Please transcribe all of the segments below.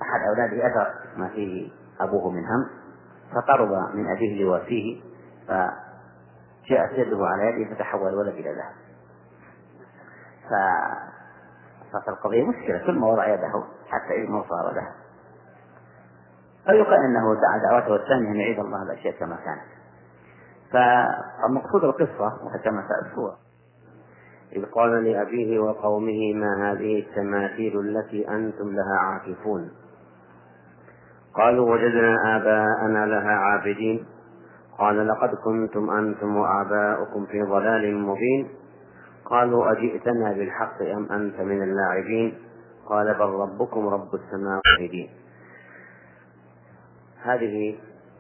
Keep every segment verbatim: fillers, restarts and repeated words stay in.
أحد أولاده أثر ما فيه أبوه من هم، فقرب من أبيه ليواسيه، فجاءت يده على يده فتحول الولد إلى ذهب. فصارت القضية مشكلة، كل ما وضع يده حتى إذ ما صار ذهب. فيقال أنه دعا دعوته الثانية أن يعيد الله الأشياء كما كانت. فالمقصود القصة وكما سأذكر: إذ قال لأبيه وقومه ما هذه التماثيل التي أنتم لها عاكفون؟ قالوا وجدنا آباءنا لها عابدين. قال لقد كنتم أنتم وآباؤكم في ضلال مبين. قالوا أجئتنا بالحق أم أنت من اللاعبين؟ قال بل ربكم رب السماوات والأرض. هذه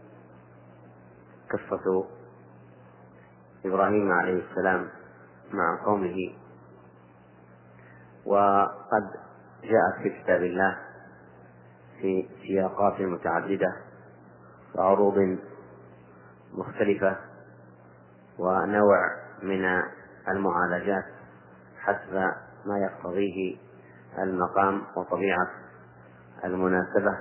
قصة إبراهيم عليه السلام مع قومه، وقد جاءت في كتاب الله في سياقات متعددة وعروض مختلفة ونوع من المعالجات حسب ما يقتضيه المقام وطبيعة المناسبة.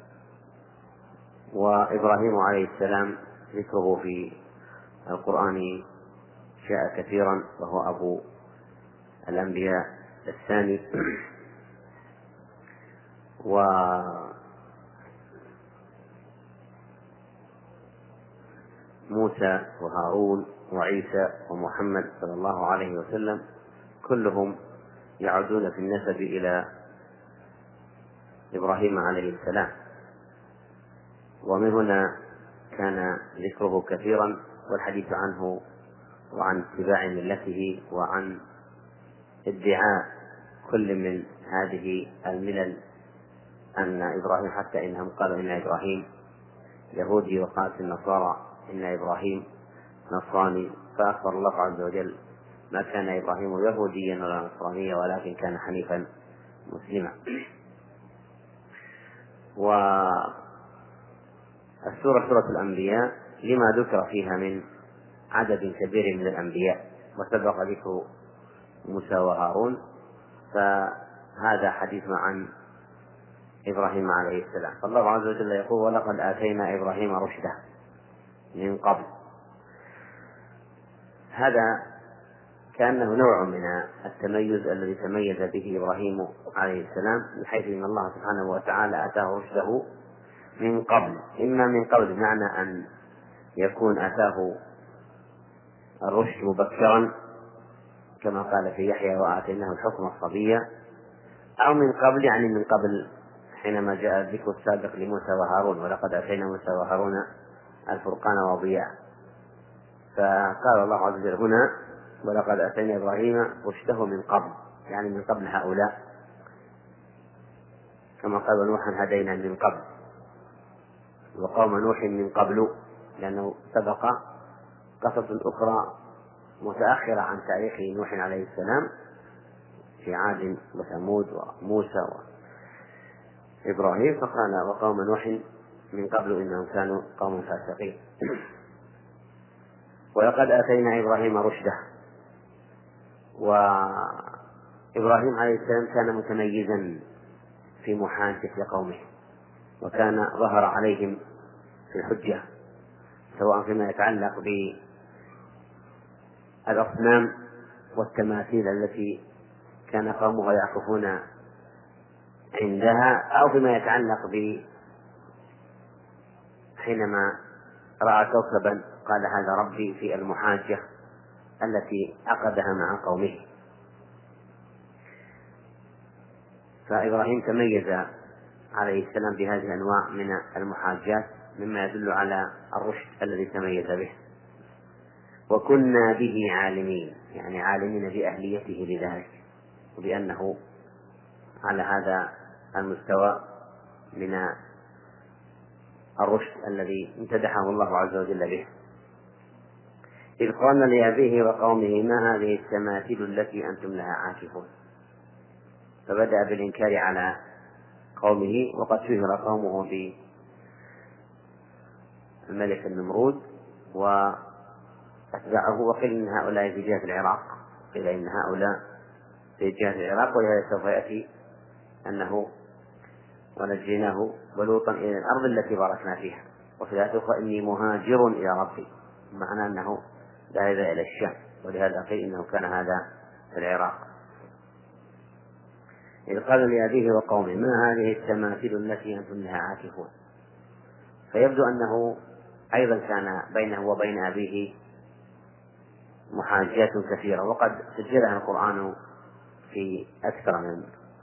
وإبراهيم عليه السلام ذكره في القرآن جاء كثيرا، وهو أبو الأنبياء الثاني. وموسى وهارون وعيسى ومحمد صلى الله عليه وسلم كلهم يعودون في النسب إلى إبراهيم عليه السلام، ومن هنا كان ذكره كثيرا والحديث عنه وعن اتباع ملته وعن ادعاء كل من هذه الملل أن إبراهيم، حتى إنهم قالوا إن إبراهيم يهودي وقالت النصارى إن إبراهيم نصراني، فأخبر الله عز وجل ما كان إبراهيم يهوديا ولا نصرانيا ولكن كان حنيفا مسلما. والسورة سورة الأنبياء لما ذكر فيها من عدد كبير من الأنبياء، وسبق ذكر موسى وهارون، فهذا حديث عن إبراهيم عليه السلام. فالله عز وجل يقول ولقد آتينا إبراهيم رشده من قبل. هذا كأنه نوع من التميز الذي تميز به إبراهيم عليه السلام، بحيث أن الله سبحانه وتعالى آتاه رشده من قبل. إما من قبل بمعنى أن يكون آتاه الرشد مبكرا كما قال في يحيى وآتيناه الحكم الصبية، أو من قبل يعني من قبل حينما جاء الذكر السابق لموسى وهارون ولقد آتينا موسى وهارون الفرقان وضياء. فقال الله عز وجل هنا ولقد آتينا إبراهيم رشده من قبل، يعني من قبل هؤلاء، كما قال نوحا هدينا من قبل، وقوم نوح من قبل، لأنه سبق قصص أخرى متأخرة عن تاريخ نوح عليه السلام في عاد وثمود وموسى وإبراهيم، فقال وقوم نوح من قبل إنهم كانوا قوم فاسقين. ولقد آتينا إبراهيم رشده. وإبراهيم عليه السلام كان متميزا في محاجة قومه، وكان ظهر عليهم في الحجة، سواء فيما يتعلق بالأصنام والتماثيل التي كان قومه يعكفون عندها، أو فيما يتعلق ب حينما رأى كوكبا قال هذا ربي في المحاجة التي عقدها مع قومه. فإبراهيم تميز عليه السلام بهذه الأنواع من المحاجات مما يدل على الرشد الذي تميز به. وكنا به عالمين، يعني عالمين بأهليته لذلك وبأنه على هذا المستوى من الرشد الذي امتدحه الله عز وجل به. إذ قلنا لأبيه وقومه ما هذه التماثيل التي أنتم لها عاكفون، فبدأ بالإنكار على قومه، وقد شهر قومه بالملك النمرود وأتباعه، وقيل إن هؤلاء في جهة العراق، قيل إن هؤلاء في جهة العراق، ولهذا سوف يأتي أنه ونجيناه ولوطا إلى الأرض التي باركنا فيها، وفي الآية الأخرى إني مهاجر إلى ربي، معنى أنه ذهب إلى الشام، ولهذا قيل إنه كان هذا في العراق. إذ قال لأبيه وقومه ما هذه التماثيل التي أنتم لها عاكفون. فيبدو أنه أيضا كان بينه وبين أبيه محاجات كثيرة، وقد سجلها القرآن في أكثر من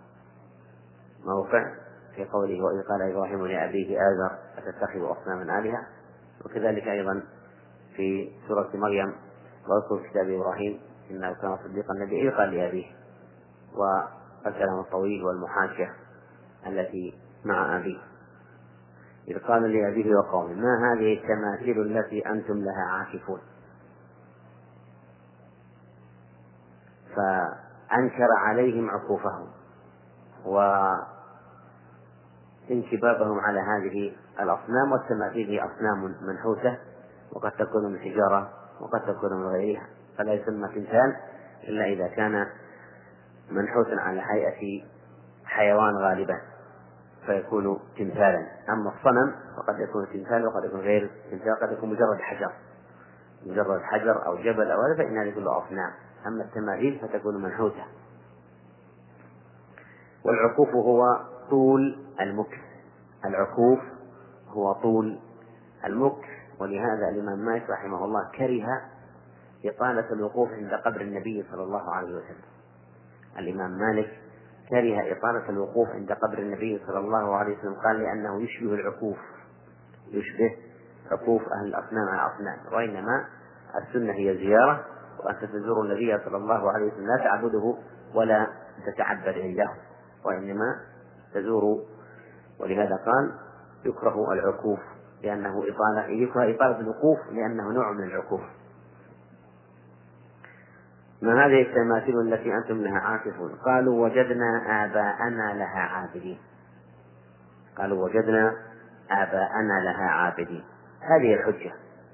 موقع في قوله وإذ قال إبراهيم لأبيه آزر أتتخذ أصناما آلهة، وكذلك أيضا في سورة مريم واذكر كتاب إبراهيم إنه كان صديقا نبيا إذ قال لأبيه، والكلام الطويل والمحاجة التي مع أبيه. إذ قال لأبيه وقومه ما هذه التماثيل التي أنتم لها عاكفون. فأنكر عليهم عكوفهم وانكبابهم على هذه الأصنام، والتماثيل هي أصنام منحوتة وقد تكون من حجارة وقد تكون من غيرها، فلا يسمى تمثال إلا إذا كان منحوتا على هيئة حيوان غالبا فيكون تمثالا. أما الصنم فقد يكون تمثال وقد يكون غير تمثال، قد يكون مجرد حجر مجرد حجر أو جبل أو هذا، فإن هذه كلها أصنام. أما التماثيل فتكون منحوتة. والعكوف هو طول المكث، العكوف هو طول المكث. ولهذا الإمام مالك رحمه الله كره إطالة الوقوف عند قبر النبي صلى الله عليه وسلم. الإمام مالك كره إطالة الوقوف عند قبر النبي صلى الله عليه وسلم، قال لأنه يشبه العكوف، يشبه عكوف أهل الأصنام على الأصنام، وإنما السنة هي زيارة، وأنت تزور النبي صلى الله عليه وسلم لا تعبده ولا تتعبد عنده، وإنما تزور. ولهذا قال يكره العكوف لأنه إطالة، يكره إطالة الوقوف لأنه نوع من العكوف. ما هذه التماثيل التي أنتم لها عاكفون. قالوا وجدنا آباءنا لها عابدين. قالوا وجدنا آباءنا لها عابدين. هذه الحجة،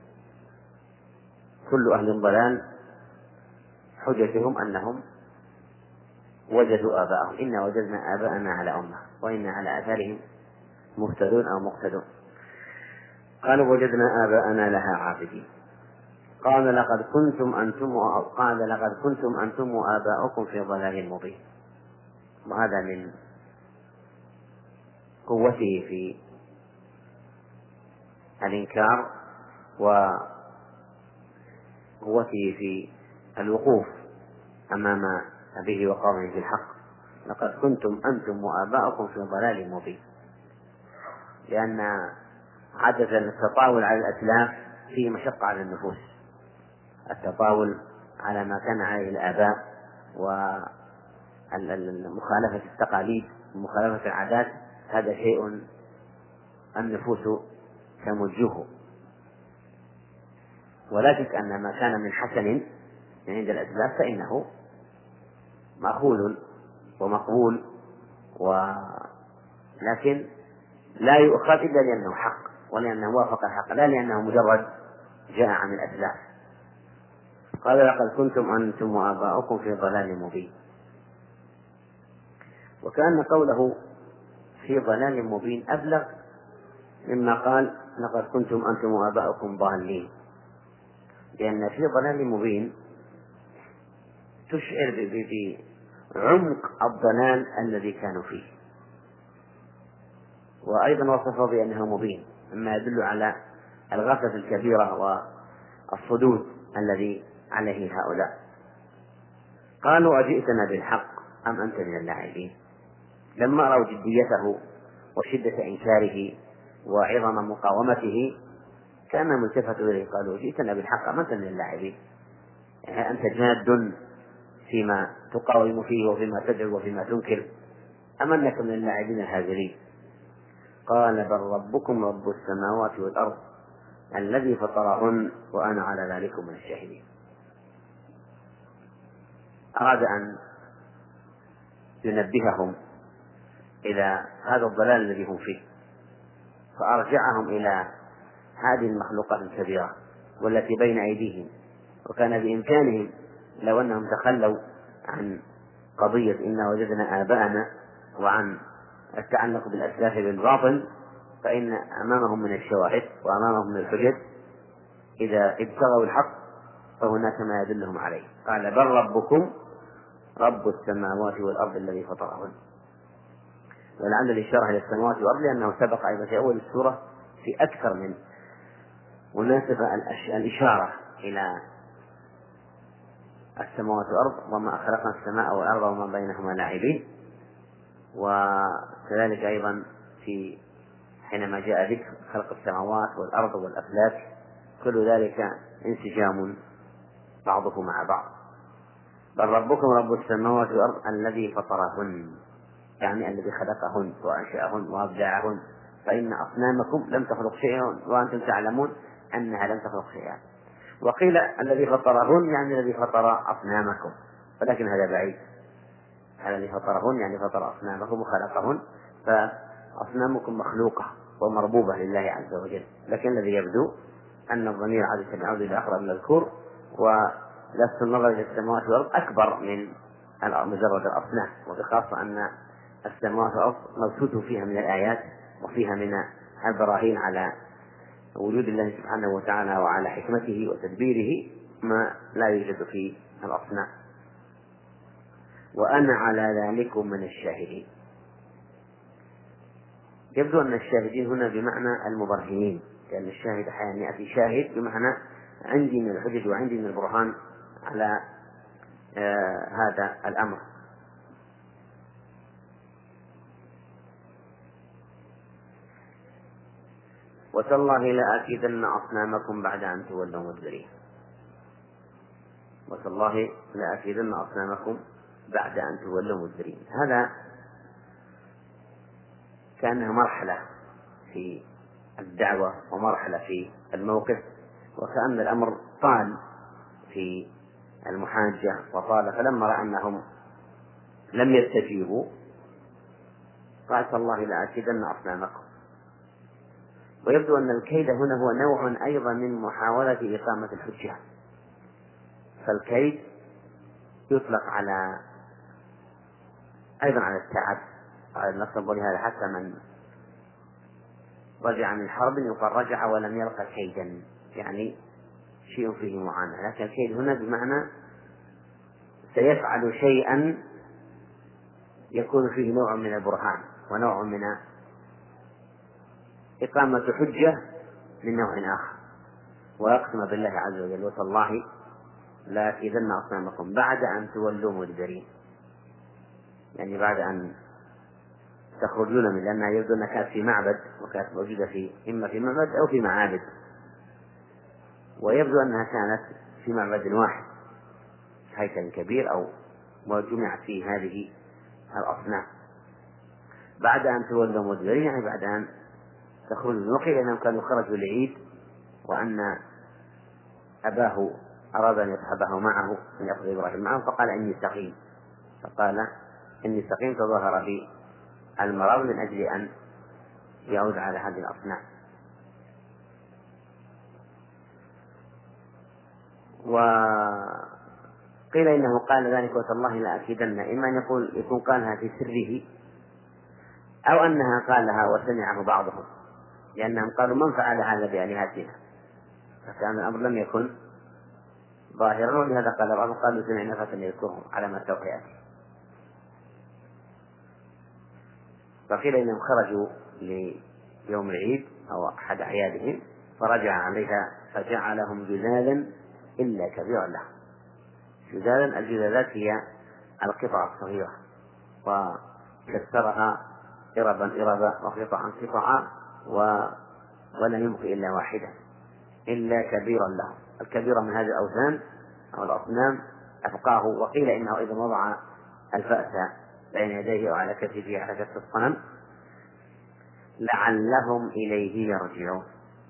كل أهل الضلال حجتهم أنهم وجدوا آباءهم، إنا وجدنا آباءنا على أمة وإنا على آثارهم مهتدون أو مقتدون. قالوا وجدنا آباءنا لها عابدين. قال لقد كنتم أنتم قال لقد كنتم أنتم وآباؤكم في ضلال مبين. وهذا من قوته في الإنكار وقوته في الوقوف أمام أبيه وقومه في الحق. لقد كنتم أنتم وآباؤكم في ضلال مبين، لأن عادة التطاول على الأسلاف فيه مشقة على النفوس. التطاول على ما كان عليه الآباء ومخالفة التقاليد ومخالفة العادات هذا شيء النفوس تمجه، ولا شك أن ما كان من حسن عند الأسلاف فإنه مأخوذ ومقبول، ولكن لا يؤخذ إلا لأنه حق ولأنه وافق الحق، لا لأنه مجرد جاء عن الأسلاف. قال لقد كنتم أنتم وآباؤكم في ضلال مبين. وكأن قوله في ضلال مبين أبلغ مما قال لقد كنتم أنتم وآباؤكم ضالين، لأن في ضلال مبين تشعر بعمق الضلال الذي كانوا فيه، وأيضا وصفه بأنه مبين مما يدل على الغفلة الكبيرة والصدود الذي عليه هؤلاء. قالوا أجئتنا بالحق أم أنت من اللاعبين. لما رأوا جديته وشدة إنكاره وعظم مقاومته كان ملتفت إليه، قالوا جئتنا بالحق أم أنت من اللاعبين، يعني أنت جاد فيما تقاوم فيه وفيما تدعو وفيما تنكر، أم أنك من اللاعبين الهازلين. قال بل ربكم رب السماوات والأرض الذي فطرهن وأنا على ذلك من الشاهدين. أراد أن ينبههم إلى هذا الضلال الذي هم فيه، فأرجعهم إلى هذه المخلوقات الكبيرة والتي بين أيديهم، وكان بإمكانهم لو أنهم تخلوا عن قضية إنا وجدنا آباءنا وعن التعلق بالأسلاف بالباطل فإن أمامهم من الشواهد وأمامهم من الحجج إذا ابتغوا الحق فهناك ما يدلهم عليه. قال بل ربكم رب السماوات والأرض الذي فطرهن. ولعل الإشارة إلى السماوات والأرض لأنه سبق أيضا في أول السورة في أكثر من مناسبة الإشارة إلى السماوات والأرض وما خلقنا السماء والأرض وما بينهما لاعبين. وكذلك أيضا في حينما جاء ذكر خلق السماوات والأرض والأفلاك كل ذلك انسجام بعضه مع بعض. بل ربكم رب السماوات والأرض الذي فطرهن، يعني الذي خلقهن وأنشأهن وأبدعهن، فإن أصنامكم لم تخلق شيئا وأنتم تعلمون أنها لم تخلق شيئا. وقيل الذي فطرهن يعني الذي فطر أصنامكم، ولكن هذا بعيد. الذي فطرهن يعني فطر أصنامكم وخلقهن، فأصنامكم مخلوقة ومربوبة لله عز وجل. لكن الذي يبدو أن الضمير عادة يعود إلى أقرب المذكور، ولفت النظر إلى السماوات والأرض أكبر من مجرد الأصنام، وبخاصة أن السماوات والأرض مبثوث فيها من الآيات وفيها من البراهين على وجود الله سبحانه وتعالى وعلى حكمته وتدبيره ما لا يوجد في الأصنام. وأنا على ذلك من الشاهدين. يبدو أن الشاهدين هنا بمعنى المبرهنين، لأن الشاهد أحيانا يأتي شاهد بمعنى عندي من الحجج وعندي من البرهان على آه هذا الأمر. وتالله لآكيدن أصنامكم بعد أن تولوا مدبرين. وتالله لآكيدن أصنامكم بعد أن تولوا مدبرين. هذا كأنها مرحلة في الدعوة ومرحلة في الموقف، وكأن الأمر طال في المحاجة وطال، فلما رأى أنهم لم يستجيبوا قال تالله لآكيدن أصنامكم. ويبدو أن الكيد هنا هو نوع أيضا من محاولة إقامة الحجة. فالكيد يطلق على أيضا على التعب، على النصب، ولهذا حتى من رجع من حرب يقال رجع ولم يلقى كيدا، يعني شيء فيه معاناة. لكن الكيد هنا بمعنى سيفعل شيئا يكون فيه نوع من البرهان ونوع من إقامة حجة من نوع آخر، ويقسم بالله عز وجل وتالله لآكيدن أصنامكم بعد أن تولوا مدبرين، يعني بعد أن تخرجون من، لأنها يبدو أنها كانت في معبد وكانت موجودة في إما في معبد أو في معابد، ويبدو أنها كانت في معبد واحد هيكل كبير أو وجمعت فيه هذه الأصنام. بعد أن تولوا مدبرين يعني بعد أن تخرجوا. وقيل أنهم كانوا خرجوا لعيد وأن أباه أراد أن يصحبه معه أن يأخذ إبراهيم معه، فقال إني سقيم، فقال إني سقيم تظاهر بي المرض من أجل أن يعود على هذه الأصنام. وقيل إنه قال ذلك وتالله لآكيدن، إما أن يقول يكون قالها في سره أو أنها قالها وسمعه بعضهم، لأنهم قالوا من فعل هذا بآلهتنا، فكان الأمر لم يكن ظاهرا، ولهذا قال بعضهم قالوا سمعنا فتى يذكرهم على ما سوف يأتي. فقيل إنهم خرجوا ليوم العيد أو أحد أعيادهم فرجع عليها فجعلهم جذاذا إلا كبيرا لهم. جذاذا، الجذاذات هي القطع الصغيرة، وكسرها إربا إربا وقطعا قطعا ولا يبقي إلا واحدة إلا كبيرا لهم. الكبيرة من هذه الأوثان أو الأصنام أفقاه. وقيل إنه إذا وضع الفأس بين يديه أو على كتفه على كتف الصنم لعلهم إليه يرجعون،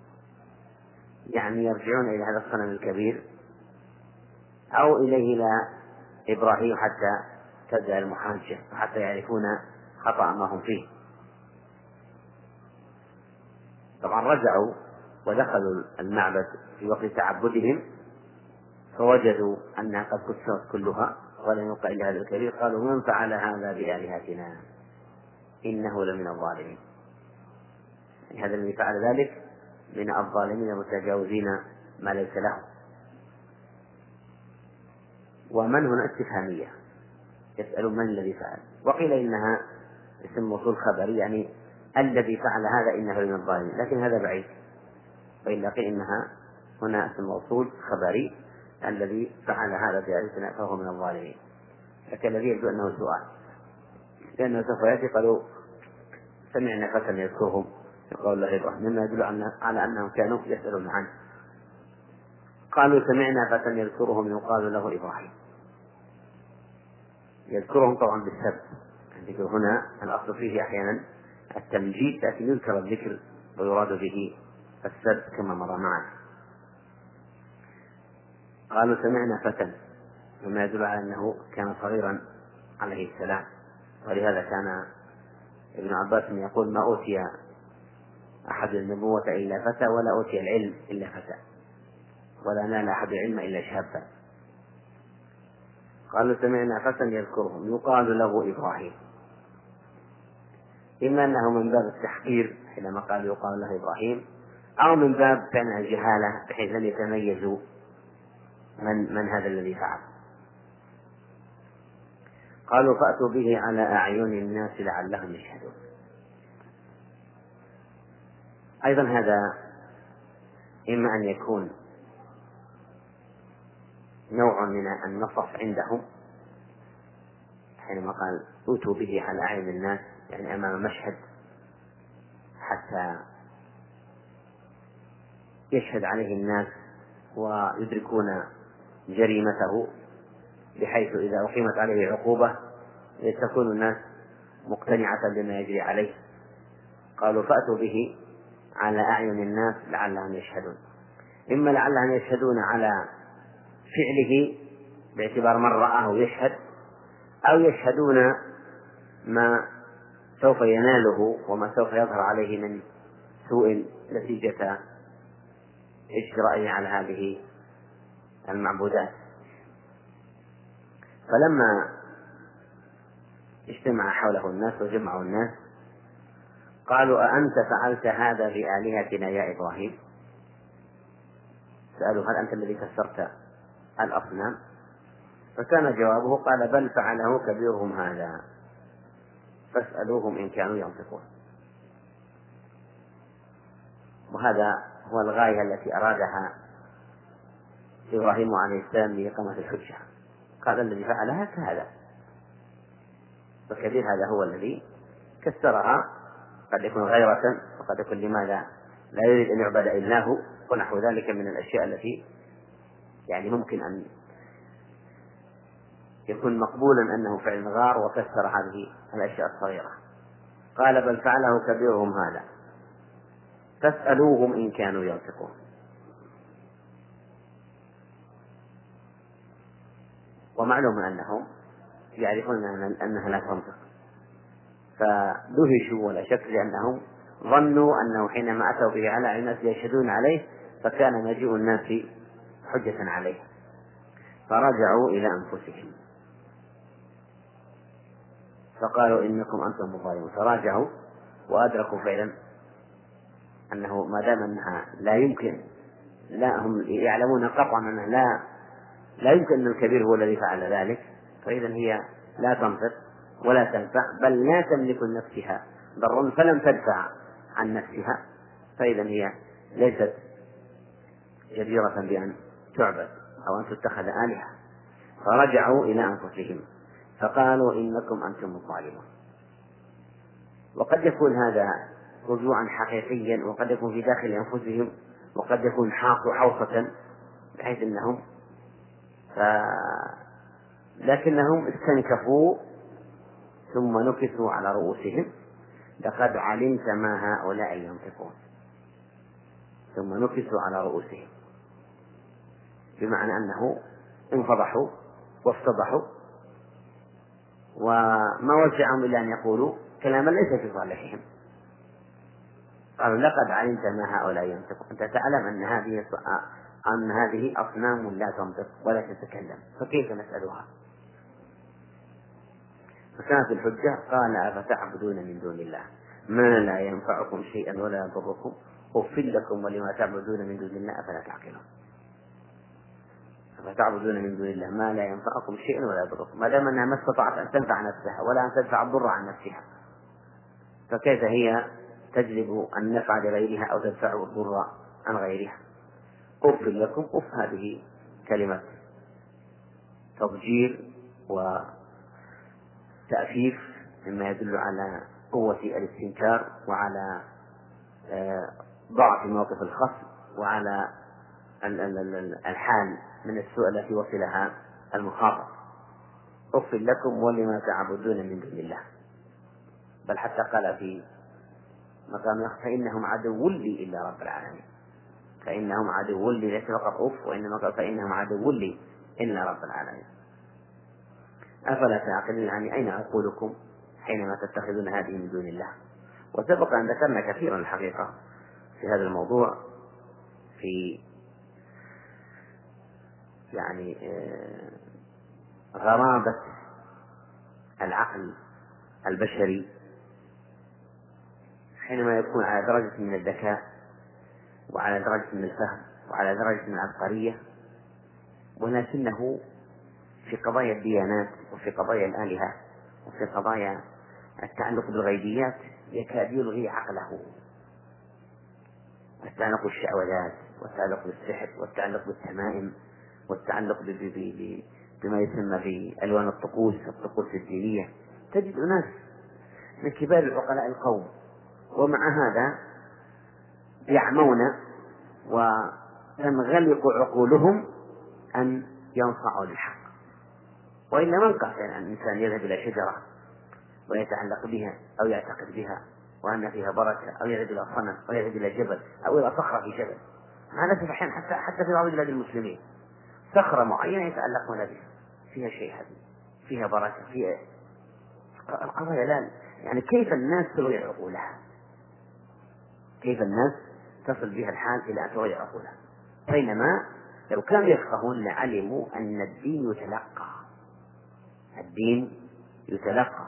يعني يرجعون إلى هذا الصنم الكبير أو إليه إلى إبراهيم حتى تبدأ المحاجة وحتى يعرفون خطأ ما هم فيه. طبعا رجعوا ودخلوا المعبد في وقت تعبدهم فوجدوا أنها قد كسرت كلها ولم يبق إلا هذا الكبير. قالوا من فعل هذا بآلهتنا؟ إنه لمن الظالمين. يعني هذا الذي فعل ذلك من الظالمين المتجاوزين ما ليس لهم. ومن هنا استفهامية، يسأل من الذي فعل، وقيل إنها اسم موصول خبري، يعني الذي فعل هذا إنه من الظالمين، لكن هذا بعيد، وإلا قيل إنها هنا اسم موصول خبري الذي فعل هذا بآياتنا فهو من الظالمين. لكن الذي يبدو أنه سؤال، لأنه سوف يأتي قالوا سمعنا فتى يذكرهم يقول الله إبراهيم، مما يدل على أنهم كانوا يسألون عنه. قالوا سمعنا فتى يذكرهم يقال له إبراهيم. يذكرهم طبعا بالسب، الذكر هنا الأصل فيه أحيانا التمجيد، لكن يذكر الذكر ويراد به السب كما مر معنا. قالوا سمعنا فتى، مما يدل على أنه كان صغيرا عليه السلام، ولهذا كان ابن عباس يقول ما أوتي أحد النبوة إلا فتى، ولا أوتي العلم إلا فتى، ولا نال أحد العلم إلا شابا. قالوا سمعنا فتى يذكرهم يقال له إبراهيم، إما أنه من باب التحقير حينما قال يقال له إبراهيم، أو من باب فعل الجهالة بحيث لم يتميزوا من, من هذا الذي فعل. قالوا فأتوا به على أعين الناس لعلهم يشهدون. أيضا هذا إما أن يكون نوع من النصف عندهم حينما قال أتوا به على أعين الناس، يعني أمام مشهد حتى يشهد عليه الناس ويدركون جريمته، بحيث إذا أقيمت عليه عقوبة تكون الناس مقتنعة بما يجري عليه. قالوا فأتوا به على أعين الناس لعلهم يشهدون، إما لعلهم يشهدون على فعله باعتبار من رآه يشهد، أو يشهدون ما سوف يناله وما سوف يظهر عليه من سوء نتيجة إجرائه على هذه المعبودات. فلما اجتمع حوله الناس وجمعوا الناس قالوا أأنت فعلت هذا بآلهتنا يا إبراهيم؟ سألوا هل أنت الذي كسرت الأصنام؟ فكان جوابه قال بل فعله كبيرهم هذا فاسألوهم إن كانوا ينطقون. وهذا هو الغاية التي أرادها إبراهيم عليه السلام لإقامة الحجة. قال الذي فعلها كهذا، فكبير هذا هو الذي كسرها، قد يكون غيرة وقد يكون لماذا لا يريد أن يعبد إلا هو ونحو ذلك من الأشياء التي يعني ممكن أن يكون مقبولا أنه فعل غار وكسر هذه الأشياء الصغيرة. قال بل فعله كبيرهم هذا فاسألوهم إن كانوا ينطقون. ومعلوم أنهم يعرفون أنها لا تنطق، فدهشوا ولا شك لأنهم ظنوا أنه حينما أتوا به على الناس يشهدون عليه فكان مجيء الناس حجة عليه، فرجعوا إلى أنفسهم فقالوا إنكم أنتم الظالمون. فراجعوا وأدركوا فعلا أنه ما دام أنها لا يمكن، لا هم يعلمون قطعا أنه لا لا يمكن أن الكبير هو الذي فعل ذلك، فإذا هي لا تنطق ولا تنفع، بل لا تملك لنفسها ضرا فلم تدفع عن نفسها، فإذا هي ليست جديرة بأن تعبد أو أن تتخذ آلهة. فرجعوا إلى أنفسهم فقالوا إنكم أنتم الظالمون. وقد يكون هذا رجوعا حقيقيا، وقد يكون في داخل أنفسهم، وقد يكون حوصة بحيث أنهم ف... لكنهم استنكفوا ثم نكسوا على رؤوسهم لقد علمت ما هؤلاء ينطقون. ثم نكسوا على رؤوسهم بمعنى أنه انفضحوا وافتضحوا وما وسعهم إلا أن يقولوا كلاما ليس في صالحهم. قالوا لقد علمت ما هؤلاء ينطقون، أنت تعلم أن هذه أن هذه أصنام لا تنطق ولا تتكلم، فكيف نسألها؟ فكانت الحجة قال أفتعبدون من دون الله ما لا ينفعكم شيئا ولا يضركم أف لكم ولما تعبدون من دون الله أفلا تعقلون. أفتعبدون من دون الله ما لا ينفعكم شيئا ولا يضركم، ما دام أنها ما استطاعت أن تنفع نفسها ولا أن تدفع الضر عن نفسها، فكيف هي تجلب النفع لغيرها أو تدفع الضر عن غيرها؟ أف لكم، أف هذه كلمة تضجير وتأفيف مما يدل على قوة الاستنكار وعلى ضعف موقف الخصم وعلى الحال من السوء التي وصلها المخاطب. أف لكم ولما تعبدون من دون الله، بل حتى قال في مقام فإنهم عدو لي إلا رب العالمين، فإنهم عدو لي، ليس فقط أف وإنما قال فإنهم عدو لي إلا رب العالمين. أفلا تعقلون؟ يعني أين عقولكم حينما تتخذون هذه من دون الله؟ وسبق أن ذكرنا كثيرا الحقيقة في هذا الموضوع في يعني غرابة العقل البشري حينما يكون على درجة من الذكاء وعلى درجة من الفهم وعلى درجة من العبقرية، ولكنه في قضايا الديانات وفي قضايا الآلهة وفي قضايا التعلق بالغيبيات يكاد يلغي عقله، التعلق بالشعوذات والتعلق بالسحر والتعلق بالتمائم والتعلق بما يسمى بألوان الطقوس الطقوس الدينية. تجد ناس من كبار عقلاء القوم ومع هذا يعمون وتنغلق عقولهم أن ينصعوا للحق. وإلا من قال أن الإنسان يذهب إلى شجرة ويتعلق بها أو يعتقد بها وأن فيها بركة، أو يذهب إلى صنم أو يذهب إلى جبل أو إلى صخرة في جبل؟ مع الأسف أحيانا حتى حتى في بعض بلاد المسلمين صخرة معينة يتعلقون بها، فيها شيء هذه، فيها بركة، فيها القضايا. لا يعني كيف الناس تغير عقولها؟ كيف الناس تصل بها الحال إلى أن تغير عقولها؟ بينما لو كانوا يفقهون لعلموا أن الدين يتلقى، الدين يتلقى،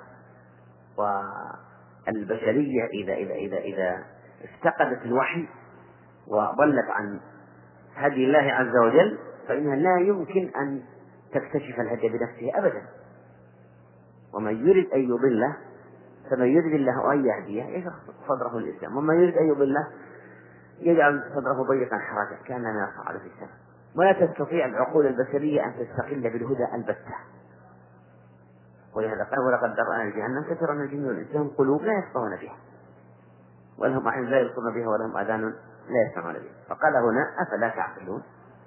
والبشرية إذا إذا إذا إذا افتقدت الوحي وضلت عن هدي الله عز وجل فإنها لا يمكن أن تكتشف الهدي بنفسها أبدا. ومن يريد أن يضله فمن يريد الله أن يهديه يشرح صدره الإسلام، ومن يريد أن يضله يجعل صدره ضيقا حرجا كأنما يصعد في السماء. ولا تستطيع العقول البشرية أن تستقل بالهدى البتة. ولهذا قال ولقد ذرأنا لجهنم كثيرا من الجن والإنس لهم قلوب لا يفقهون بها ولهم أعين لا يبصرون بها ولهم آذان لا يسمعون بها. فقال هنا أفلا تعقلون؟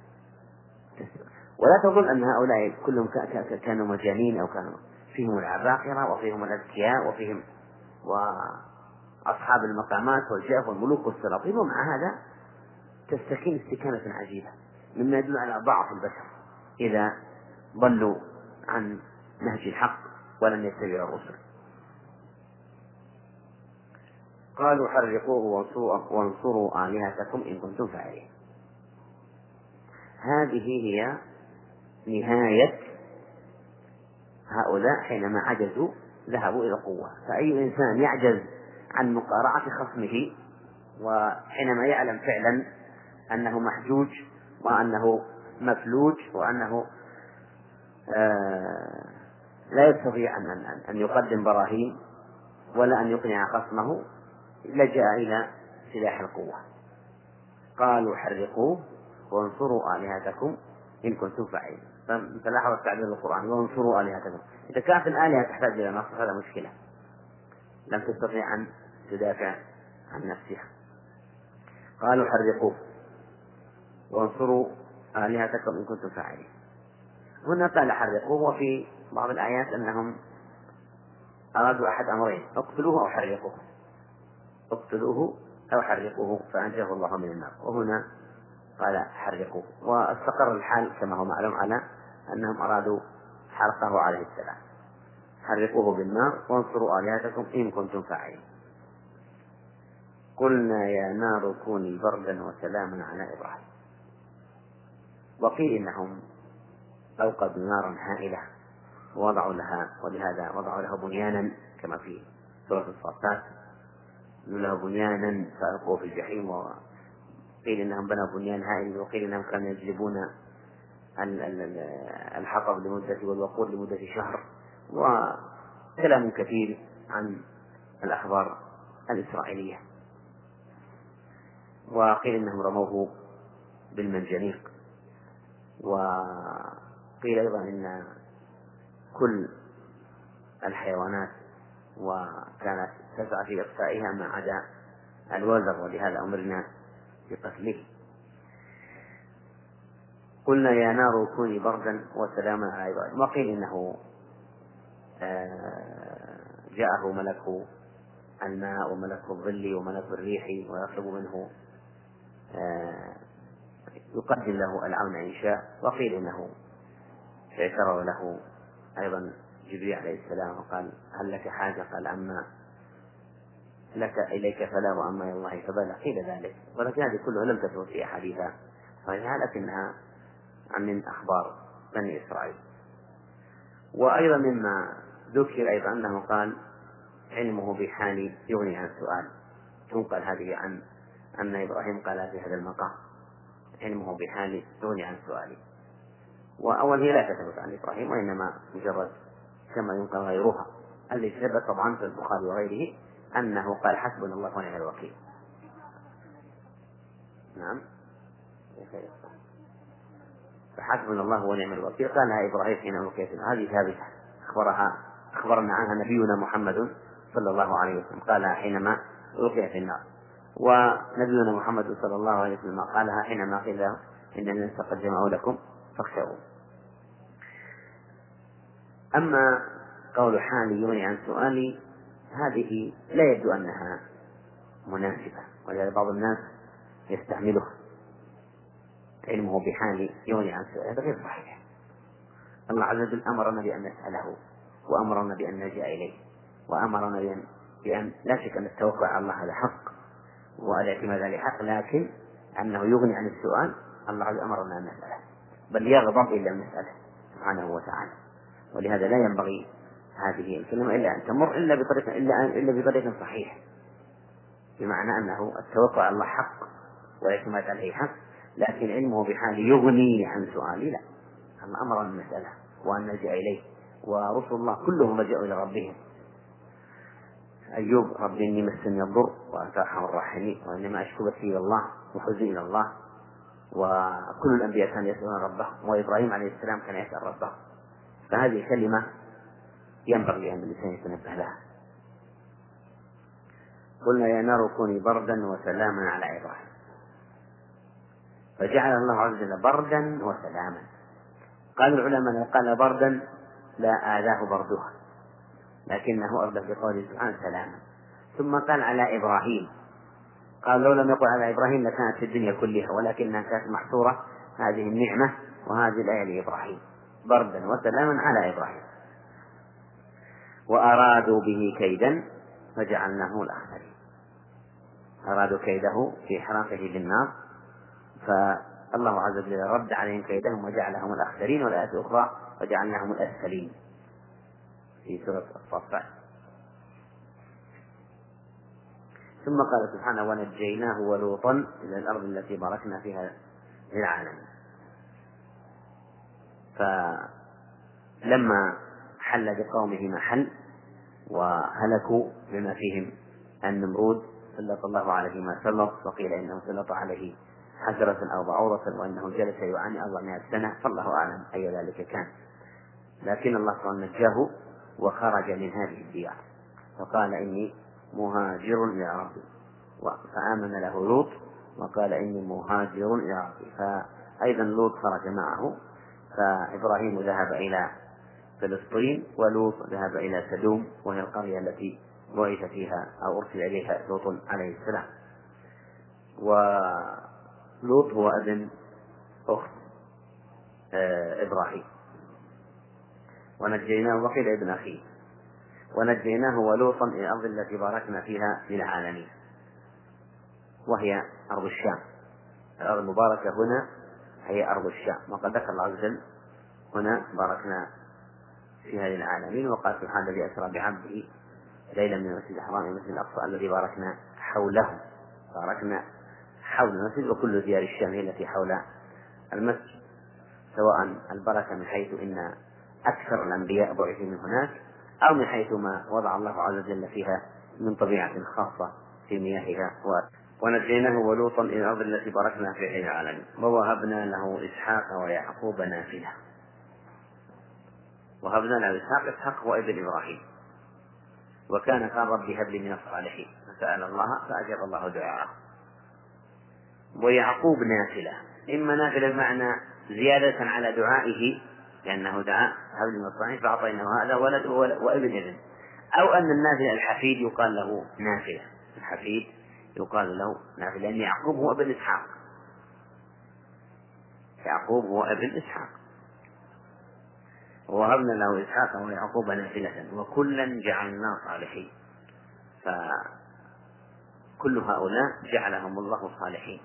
ولا تظن أن هؤلاء كلهم كانوا مجانين أو كانوا فيهم العباقرة وفيهم الأذكياء وفيهم وأصحاب المقامات والجاه والملوك والسلاطين، ومع هذا تستكين استكانة عجيبة مما يدل على ضعف البشر إذا ضلوا عن نهج الحق ولم يتبعوا الرسل. قالوا حرقوه وانصروا آلهتكم إن كنتم فاعلين. هذه هي نهاية هؤلاء حينما عجزوا ذهبوا إلى القوة. فأي إنسان يعجز عن مقارعة خصمه وحينما يعلم فعلا أنه محجوج وأنه مفلوج وأنه آه لا يستطيع أن, أن, أن يقدم براهين ولا أن يقنع خصمه لجأ إلى سلاح القوة. قالوا حرقوه وانصروا آلهتكم إن كنتم فاعلين. فلاحظوا التعبير القرآن وانصروا آلهتكم. إذا كانت الآلهة تحتاج إلى نصر هذا مشكلة، لم تستطيع أن تدافع عن نفسها. قالوا حرقوه وانصروا آلهتكم إن كنتم فاعلين. هنا قال حرقوه، وفي بعض الآيات أنهم أرادوا أحد أمرين: اقتلوه أو حرقوه، اقتلوه أو حرقوه فأنجاه الله من النار. وهنا قال حرقوه، واستقر الحال كما هو معلوم على أنهم أرادوا حرقه عليه السلام. حرقوه بالنار وانصروا آلهتكم إن كنتم فاعلين. قلنا يا نار كوني بردا وسلاما على إبراهيم. وقيل إنهم أوقدوا نارا هائلة ووضعوا لها، ولهذا وضعوا لها بنيانا كما في سورة الصافات، له بنيانا فألقوه في الجحيم، وقيل إنهم بنوا بنيان هائل، وقيل إنهم كانوا يجلبون الحطب لمدة والوقود لمدة شهر، وكلام كثير عن الأخبار الإسرائيلية. وقيل إنهم رموه بالمنجنيق. وقيل أيضا إن كل الحيوانات وكانت تسعى في إخفائها ما عدا الوزغ، ولهذا أمرنا بقتله. قلنا يا نار كوني بردا وسلاما على إبراهيم. وقيل إنه جاءه ملك الماء وملك الظل وملك الريح ويطلب منه يقدم له العون إن شاء. وقيل إنه اعترض له أيضا جبريل عليه السلام وقال هل لك حاجة؟ قال أما لك إليك فلا وأما إلى الله فبلا. قيل ذلك، ولكن هذه كلها لم تثبت في أحاديثها صحيحة، لكنها من أخبار بني إسرائيل. وأيضا مما ذكر أيضا أنه قال علمه بحالي يغني عن سؤال. تنقل هذه عن أن إبراهيم قال في هذا المقام علمه بحالي يغني عن سؤالي. وأول هي لا تثبت عن إبراهيم، وإنما مجرد كما ينقل غيرها. الذي ثبت طبعا في البخاري وغيره أنه قال حسبنا الله ونعم الوكيل. نعم، فحسبنا الله ونعم الوكيل قالها إبراهيم حين ألقي في النار. هذه ثابتة أخبرها أخبرنا عنها نبينا محمد صلى الله عليه وسلم، قالها حينما ألقي في النار. ونبينا محمد صلى الله عليه وسلم قالها حينما قيل له إن الناس قد جمعوا لكم فاخشوا. أما قول حالي يغني عن سؤالي هذه لا يبدو أنها مناسبة، ولهذا بعض الناس يستعمله علمه بحالي يغني عن سؤالي. هذا غير صحيح. الله عز وجل أمرنا بأن نسأله، وأمرنا بأن نلجأ إليه، وأمرنا بأن, بأن لا شك أن التوكل على الله هذا حق والاعتماد عليه حق، لكن أنه يغني عن السؤال الله عز وجل أمرنا أن نسأله، بل يغضب إلا أن نسأله سبحانه وتعالى. ولهذا لا ينبغي هذه الكلمة إلا أن تمر إلا بطريقة إلا إلا بطريقة صحيح، بمعنى أنه التوكل على الله حق والاعتماد عليه حق، لكن علمه بحال يغني عن سؤالي لا. الله أمرنا أن نسأله وأن نلجأ إليه، ورسل الله كلهم لجأوا إلى ربهم. أيوب رب إني مسني الضر وأنت أرحم الراحمين وإنما أشكو بثي إلى الله وحزني إلى الله. وكل الأنبياء كانوا يسألون ربهم، وإبراهيم عليه السلام كان يسأل ربه. فهذه كلمة ينبغي أن الإنسان يتنبه لها. قلنا يا نار كوني بردا وسلاما على إبراهيم، فجعل الله عز وجل بردا وسلاما. قال العلماء لو قال بردا لا آذاه بردها، لكنه أردف بقوله سبحانه سلاما. ثم قال على إبراهيم، قال لو لم يقل على إبراهيم لكانت في الدنيا كلها، ولكنها كانت محصورة هذه النعمة وهذه الآية لإبراهيم بردا وسلاما على إبراهيم. وأرادوا به كيدا فجعلناه الأخسرين. أرادوا كيده في إحراقه بالنار، فالله عز وجل رد عليهم كيدهم وجعلهم الأخسرين. والآية الأخرى وجعلناهم الأسفلين في سورة الصافات. ثم قال سبحانه ونجيناه ولوطا إلى الأرض التي باركنا فيها للعالمين. فلما حل بقومه ما حل وهلكوا بما فيهم النمرود سلط الله عليه ما سلط، وقيل إنه سلط عليه حجرة أو بعوضة وإنه جلس يعاني أربعمائة سنة، فالله أعلم أي ذلك كان. لكن الله سبحانه نجاه وخرج من هذه الديار فقال إني مهاجر إلى ربي، فآمن له لوط وقال إني مهاجر إلى ربي. فأيضا لوط خرج معه، فإبراهيم ذهب إلى فلسطين ولوط ذهب إلى سدوم، وهي القرية التي بعث فيها أو أرسل إليها لوط عليه السلام. ولوط هو ابن أخت إبراهيم، ونجيناه وقيل ابن أخيه، ونجيناه ولوطا إلى الأرض التي باركنا فيها للعالمين، وهي أرض الشام. الأرض المباركة هنا هي أرض الشام، وقد ذكر الله عز وجل هنا باركنا في هذه العالمين. وقال سبحان الذي أسرى بعبده ليلا من المسجد الحرام إلى المسجد الأقصى الذي باركنا حوله، باركنا حول المسجد وكل ديار الشام التي حول المسجد، سواء البركة من حيث إن أكثر الأنبياء بعثوا من هناك، أو من حيث ما وضع الله عز وجل فيها من طبيعة خاصة في مياهها. ونجيناه ولوطا إلى الأرض التي باركنا فيها العالمين، ووهبنا له إسحاق ويعقوب نافلة. وهبنا له إسحاق، إسحاق هو ابن إبراهيم، وكان قال رب هب لي من الصالحين، فسأل الله فأجاب الله دعاءه. ويعقوب نافلة، إما نافلة بمعنى زيادة على دعائه لأنه دعا هب لي من الصالحين فأعطيناه هذا ولد وابن ابن، أو أن النافلة الحفيد يقال له نافلة، الحفيد يقال له نافلة، لأن يعقوب هو ابن إسحاق، يعقوب هو ابن إسحاق. ووهبنا له إسحاق ويعقوب نافلة وكلا جعلنا صالحين، فكل هؤلاء جعلهم الله صالحين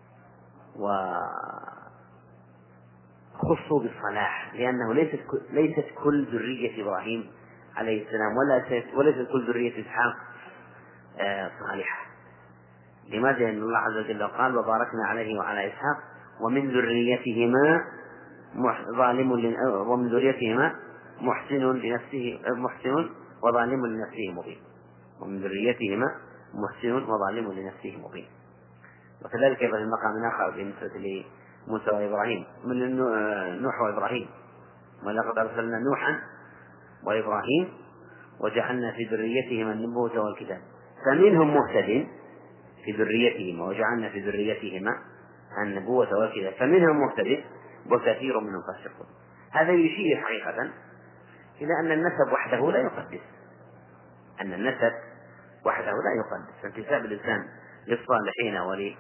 وخصوا بالصلاح، لأنه ليست ليست كل ذرية إبراهيم عليه السلام ولا وليست كل ذرية إسحاق صالحة. لماذا؟ لأن الله عز وجل قال وباركنا عليه وعلى إسحاق ومن ذريتهما ظالم ومن ذريتهما محسن لنفسه محسن وظالم لنفسه مبين، ومن ذريتهما محسن وظالم لنفسه مبين. وكذلك أيضا المقام آخر بالنسبة لموسى وإبراهيم من نوح وإبراهيم، ولقد أرسلنا نوحا وإبراهيم وجعلنا في ذريتهما النبوة والكتاب فمنهم مهتد في ذريتهما وجعلنا في ذريتهما النبوة والكتاب فمنهم مهتد وكثير منهم فاسقون. هذا يشير حقيقة إلى أن النسب وحده لا يقدس، أن النسب وحده لا يقدس، فانتساب الإنسان للصالحين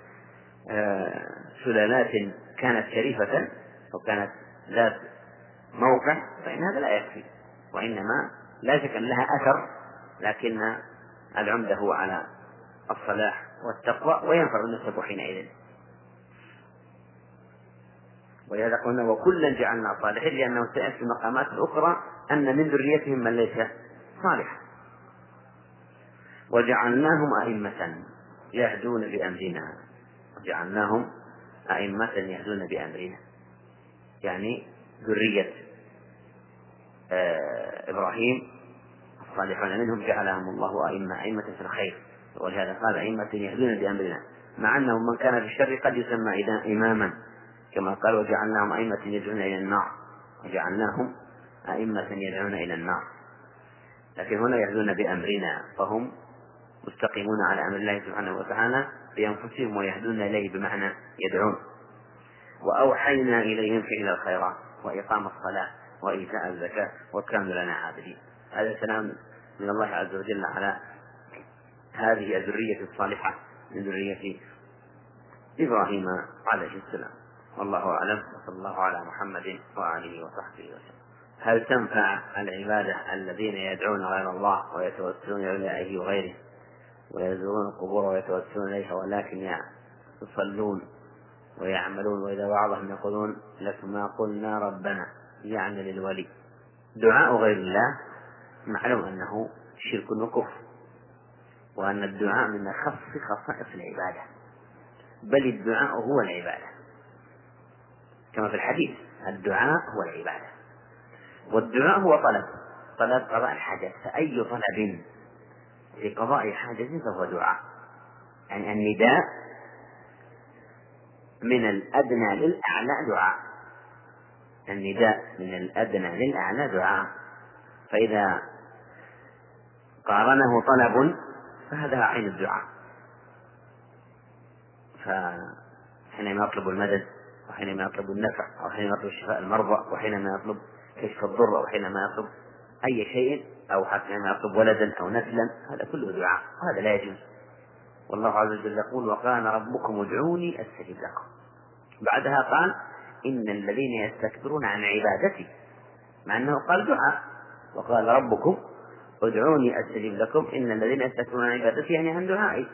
ولسلالات كانت شريفة وكانت ذات موقع فإن هذا لا يكفي، وإنما لا شك أن لها أثر، لكن العمدة هو على الصلاح والتقوى وينفع النسب حينئذ. ولهذا قلنا وكلا جعلنا صالحين، لأنه سيأتي في المقامات الأخرى أن من ذريتهم من ليس صالحا. وجعلناهم أئمة يهدون بأمرنا، وجعلناهم أئمة يهدون بأمرنا، يعني ذرية آه إبراهيم الصالحون منهم جعلهم الله أئمة أئمة في الخير، ولهذا قال أئمة يهدون بأمرنا، مع أنه من كان في الشر قد يسمى إماما، كما قال وجعلناهم أئمة يدعون إلى النار، وجعلناهم أئمة يدعون إلى النار، لكن هنا يهدون بأمرنا فهم مستقيمون على أمر الله سبحانه وتعالى بأنفسهم ويهدون إليه بمعنى يدعون. وأوحينا إليهم فعل الخيرات وإقام الصلاة وإيتاء الزكاة وكانوا لنا عابدين. هذا سلام من الله عز وجل على هذه الذرية الصالحة من ذرية إبراهيم عليه السلام. والله أعلم، وصلى الله على محمد وآله وصحبه وسلم. هل تنفع العبادة الذين يدعون غير الله ويتوسلون إليه وغيره ويزورون القبور ويتوسلون إليها ولكن يصلون ويعملون وإذا وعظهم يقولون لكما قلنا ربنا، يعني للولي؟ دعاء غير الله معلوم أنه شرك وكفر، وأن الدعاء من أخص خصائص العبادة، بل الدعاء هو العبادة كما في الحديث الدعاء هو العبادة. والدعاء هو طلب طلب قضاء الحاجة، فأي طلب في قضاء حاجة فهو دعاء، يعني النداء من الأدنى للأعلى دعاء، النداء من الأدنى للأعلى دعاء، فإذا قارنه طلب فهذا عين الدعاء. فحينما يطلب المدد وحينما يطلب النفع وحينما يطلب شفاء المرضى وحينما يطلب كشف الضر وحينما يطلب أي شيء أو حينما يطلب ولدا أو نسلا، هذا كله دعاء وهذا لا يجوز. والله عز وجل يقول وقال ربكم ادعوني أستجب لكم، بعدها قال إن الذين يستكبرون عن عبادتي، مع أنه قال دعاء وقال ربكم ادعوني أستجب لكم إن الذين يستكبرون عن عبادتي يعني عن دعائي.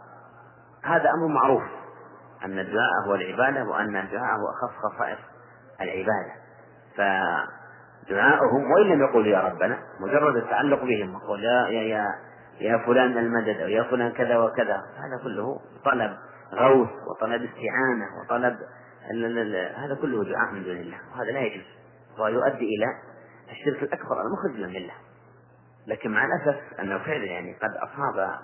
وهذا أمر معروف أن الدعاء هو العبادة وأن الدعاء هو أخص خصائص العبادة. فدعاؤهم وإن لم يقولوا يا ربنا مجرد التعلق بهم وقول يا يا يا يا فلان المدد أو يا فلان كذا وكذا، هذا كله طلب غوث وطلب استعانة وطلب هذا كله دعاء من دون الله، وهذا لا يجوز ويؤدي إلى الشرك الأكبر المخرج من الملة. لكن مع الأسف أنه فعلا يعني قد أصاب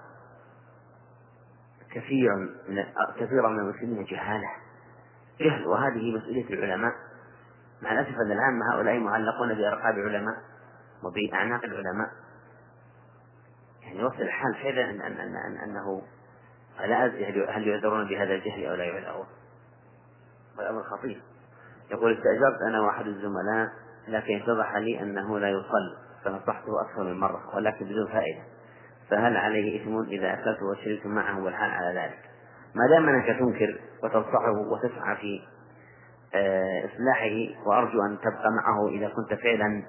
كثيرا من كثيرا من المسلمين جهالة جهل، وهذه مسؤولية العلماء. مع الأسف أن الآن هؤلاء معلقون بأرقاب العلماء وبأعناق العلماء، يعني وصل الحال فعلا أن أن أن أن أنه لا أدري هل يعذرون بهذا الجهل أو لا يعذرون. والأمر خطير. يقول استأجرت أنا وأحد الزملاء لكن اتضح لي أنه لا يصلي فنصحته أكثر من مرة ولكن بدون فائدة، فهل عليه إثم إذا أكلت وشربت معه والحال على ذلك؟ ما دام أنك تنكر وتنصحه وتسعى في إصلاحه، وأرجو أن تبقى معه إذا كنت فعلا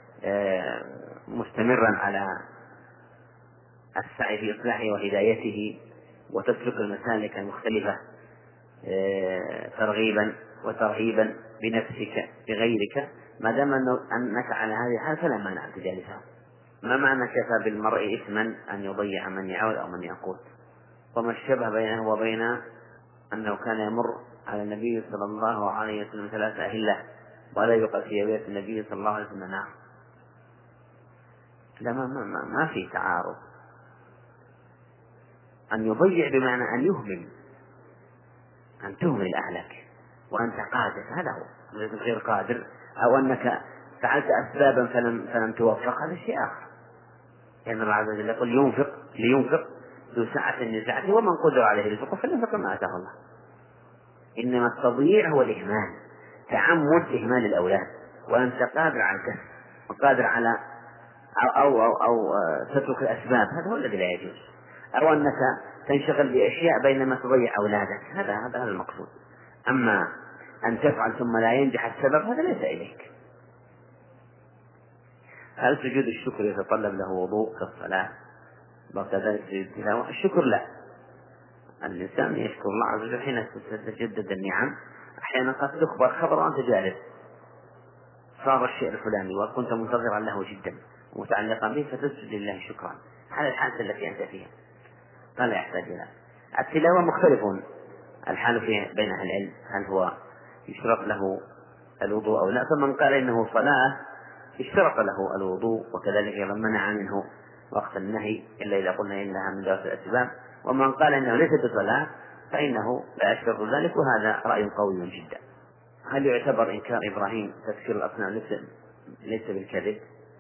مستمرا على السعي في إصلاحه وهدايته وتسلك المسالك المختلفة ترغيبا وترهيبا بنفسك بغيرك، ما دام أنك على هذه الحال فلا مانع أن تجالسه. ما معنى كفى بالمرء إثما أن يضيع من يعود أو من يقود؟ وما الشبه بينه وبين أنه كان يمر على النبي صلى الله عليه وسلم ثلاثة أهلة ولا يقع في بيت النبي صلى الله عليه وسلم نعم؟ لا، ما, ما, ما في تعارض. أن يضيع بمعنى أن يهمل، أن تهمل أهلك وأنت قادر، هذا هو. غير قادر أو أنك فعلت أسبابا فلم, فلم توفق، هذا شيء آخر. لأن الله عز وجل يقول ينفق لينفق ذو سعة من سعته ومن قدر عليه رزقه فلينفق ما آتاه الله. إنما التضييع هو الإهمال، تعمد إهمال الأولاد وأنت قادر على الكسب وقادر على أو أو أو, أو تترك الأسباب، هذا هو الذي لا يجوز. أو أنك تنشغل بأشياء بينما تضيع أولادك، هذا هذا هذا المقصود. أما أن تفعل ثم لا ينجح السبب هذا ليس إليك. هل سجود الشكر يتطلب له وضوء في الصلاة وكذلك في التلاوة؟ الشكر لا، الإنسان يشكر الله عز وجل حين تتجدد النعم. أحيانا قد تخبر خبر وأنت جالس صار الشيء الفلاني وكنت منتظرا له جدا ومتعلقا به فتسجد لله شكرا، هذا الحالة التي أنت فيها فلا يحتاج إلى التلاوة. مختلف الحال فيها بين أهل العلم، هل هو يشترط له الوضوء أو لا؟ فمن قال إنه صلاة اشترط له الوضوء، وكذلك أيضا منع منه وقت النهي إلا إذا قلنا إنها من ذوات الأسباب. ومن قال إنه ليس بصلاة فإنه لا يشترط ذلك، وهذا رأي قوي جدا. هل يعتبر إنكار إبراهيم تفسير الأصنام ليس ليس بالكذب؟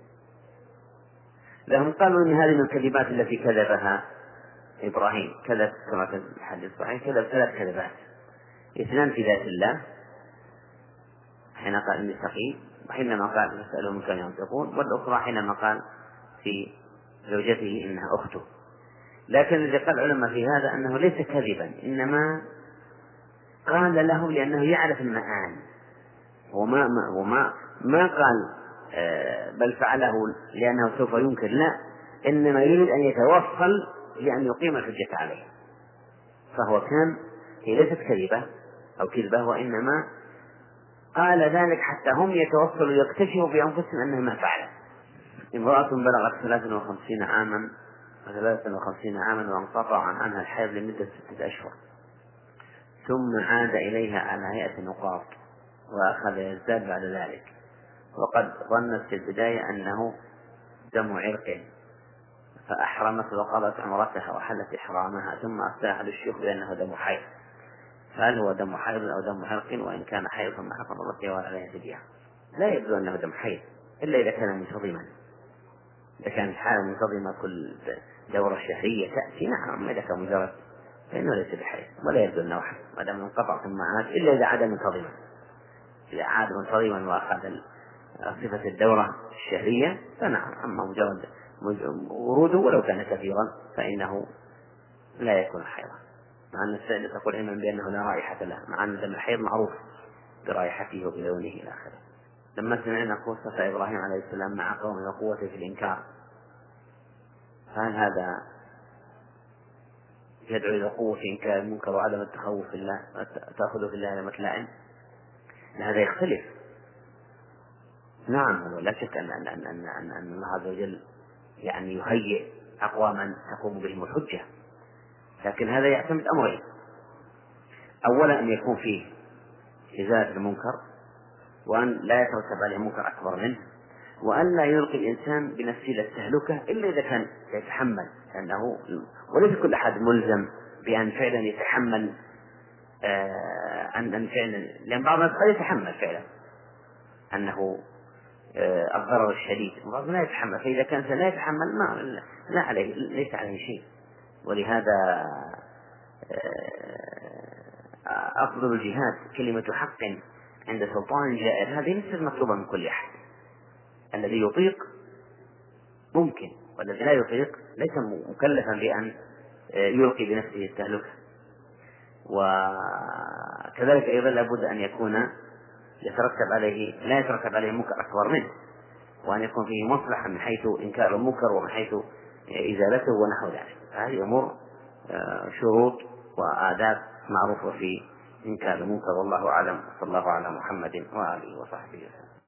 لهم قالوا إن هذه من الكذبات التي كذبها إبراهيم، كذب كما في الحديث الصحيح، كذب ثلاث كذبات: اثنان في ذات الله حين قال إني سقيم، وحينما قال فاسألوا من كانوا ينطقون، والأخرى حينما قال في زوجته إنها أخته. لكن الذي قال العلماء في هذا أنه ليس كذبا، إنما قال له لأنه يعرف المعاني، وما ما وما ما قال آه بل فعله لأنه سوف ينكر، لا، إنما يريد أن يتوصل لأن يقيم الحجة عليه. فهو كان هي ليست كذبة أو كذبة، وإنما قال ذلك حتى هم يتوصلوا يكتشفوا بأنفسهم أنه ما فعل. امرأة بلغت ثلاثا وخمسين عاما ثلاثا وخمسين عاما وانقطع عنها الحيض لمدة ستة أشهر، ثم عاد إليها على هيئة نقاط وأخذ يزداد بعد ذلك، وقد ظنت في البداية أنه دم عرق فأحرمت وقضت عمرتها وحلت إحرامها، ثم أفتى أحد الشيوخ بأنه دم حيض، فهل هو دم حيض أو دم حرق؟ وإن كان حيض ثم حفظ الله عليها فدية. لا يبدو أنه دم حيض إلا إذا كان منتظما، إذا كانت حالة منتظمة كل دورة شهرية تأتي نعم، إذا كان مجرد فإنه ليس بحيض، ولا يبدو أنه حيض ما دام انقطع ثم عاد، إلا إذا عاد منتظما. إذا عاد منتظما وأخذ صفة الدورة الشهرية فنعم، أما مجرد وروده ولو كان كثيرا فإنه لا يكون حيضا، مع أن السائلة تقول إما بأنه لا رائحة له، مع أن دم الحيض معروف برائحته وبلونه إلى آخره. لما سمعنا قصة إبراهيم عليه السلام مع قومه وقوته في الإنكار، هل هذا يدعو إلى قوة في إنكار المنكر وعدم التخوف في الله تأخذ في الله لمتلائم؟ هذا يختلف. نعم، ولا شك أن أن أن أن, أن, أن الله عز وجل يعني يهيئ أقواما تقوم بهم الحجة، لكن هذا يعتمد أمرين: أولا أن يكون فيه إزالة المنكر، وأن لا يترتب عليه منكر أكبر منه، وأن لا يلقي الإنسان بنفسه إلى التهلكة إلا إذا كان يتحمل، لأنه وليس كل أحد ملزم بأن فعلا يتحمل آه أن أن فعلا، لأن بعض الناس قد يتحمل فعلا أنه آه الضرر الشديد، وبعض لا يتحمل، فإذا كان لا يتحمل ما لا عليه، ليس عليه شيء. ولهذا آه أفضل الجهاد كلمة حق عند سلطان جائر، هذه ليست مطلوبة من كل أحد. الذي يطيق ممكن، والذي لا يطيق ليس مكلفا بأن يلقي بنفسه التهلكة. وكذلك أيضا لابد أن يكون يترتب عليه لا يترتب عليه منكر أكبر منه، وأن يكون فيه مصلحة من حيث إنكار المنكر ومن حيث إزالته ونحو ذلك. هذه أمور شروط وآداب معروفة في إنكار المنكر، والله أعلم. صلى الله على محمد وآله وصحبه وسلم.